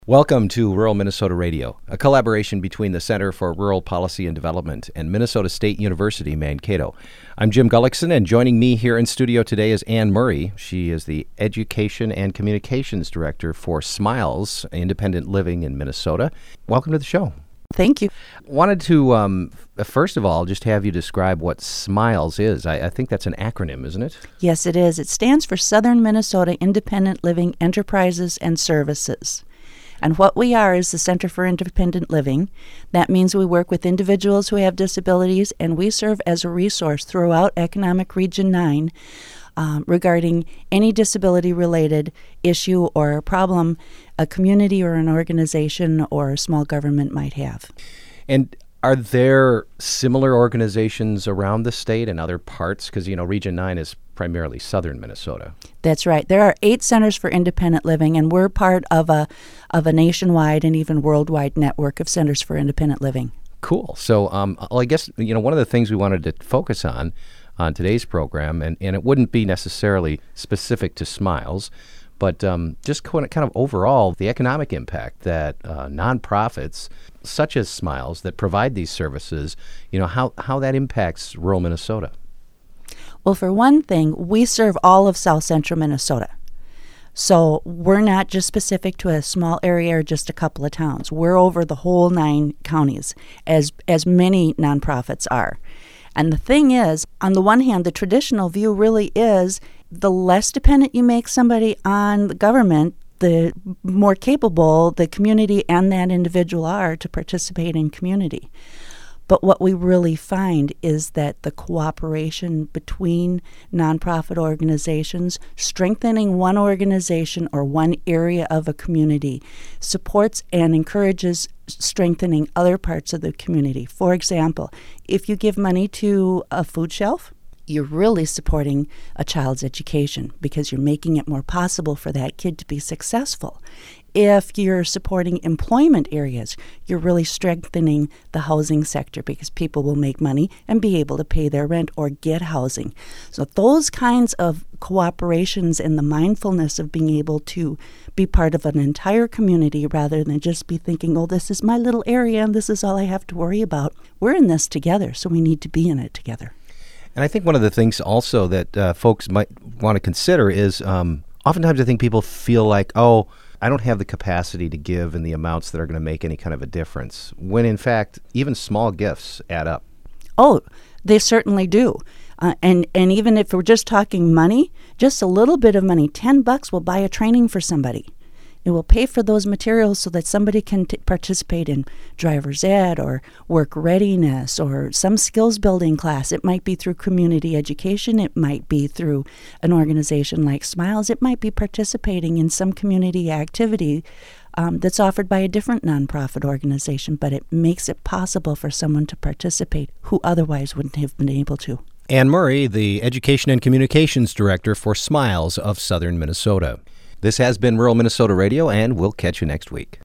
Welcome to Rural Minnesota Radio, a collaboration between the Center for Rural Policy and Development and Minnesota State University, Mankato. I'm Jim Gullickson, and joining me here in studio today is Ann Murray. She is the Education and Communications Director for Smiles Independent Living in Minnesota. Welcome to the show. Thank you. Wanted to, first of all, just have you describe what Smiles is. I think that's an acronym, isn't it? Yes, it is. It stands for Southern Minnesota Independent Living Enterprises and Services. And what we are is the Center for Independent Living. That means we work with individuals who have disabilities, and we serve as a resource throughout Economic Region 9 regarding any disability-related issue or problem a community or an organization or a small government might have. And are there similar organizations around the state and other parts? Because, Region 9 is primarily southern Minnesota. That's right. There are 8 centers for independent living, and we're part of a nationwide and even worldwide network of centers for independent living. Cool. So I guess, one of the things we wanted to focus on today's program, and it wouldn't be necessarily specific to Smiles, but just kind of overall, the economic impact that nonprofits such as Smiles that provide these services, how that impacts rural Minnesota. Well, for one thing, we serve all of South Central Minnesota. So we're not just specific to a small area or just a couple of towns. We're over the whole 9 counties, as many nonprofits are. And the thing is, on the one hand, the traditional view really is the less dependent you make somebody on the government, the more capable the community and that individual are to participate in community. But what we really find is that the cooperation between nonprofit organizations, strengthening one organization or one area of a community, supports and encourages strengthening other parts of the community. For example, if you give money to a food shelf, you're really supporting a child's education because you're making it more possible for that kid to be successful. If you're supporting employment areas, you're really strengthening the housing sector because people will make money and be able to pay their rent or get housing. So those kinds of cooperations and the mindfulness of being able to be part of an entire community rather than just be thinking, oh, this is my little area and this is all I have to worry about. We're in this together, so we need to be in it together. And I think one of the things also that folks might want to consider is oftentimes I think people feel like, oh, I don't have the capacity to give in the amounts that are going to make any kind of a difference, when in fact, even small gifts add up. Oh, they certainly do. And even if we're just talking money, just a little bit of money, $10 will buy a training for somebody. It will pay for those materials so that somebody can participate in driver's ed or work readiness or some skills building class. It might be through community education. It might be through an organization like Smiles. It might be participating in some community activity that's offered by a different nonprofit organization, but it makes it possible for someone to participate who otherwise wouldn't have been able to. Ann Murray, the Education and Communications Director for Smiles of Southern Minnesota. This has been Rural Minnesota Radio, and we'll catch you next week.